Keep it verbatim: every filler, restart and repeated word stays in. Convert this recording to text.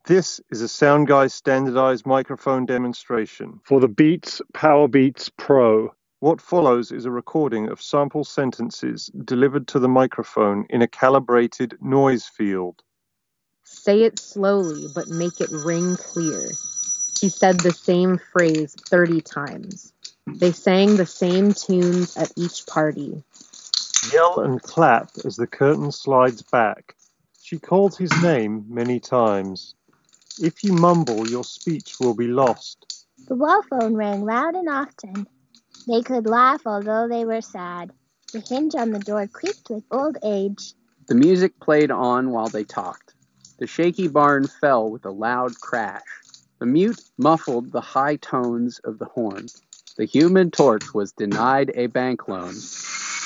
This is a SoundGuy standardized microphone demonstration. For the Beats PowerBeats Pro. What follows is a recording of sample sentences delivered to the microphone in a calibrated noise field. Say it slowly, but make it ring clear. She said the same phrase thirty times. They sang the same tunes at each party. Yell and clap as the curtain slides back. She called his name many times. If you mumble, your speech will be lost. The wall phone rang loud and often. They could laugh although they were sad. The hinge on the door creaked with old age. The music played on while they talked. The shaky barn fell with a loud crash. The mute muffled the high tones of the horn. The human torch was denied a bank loan.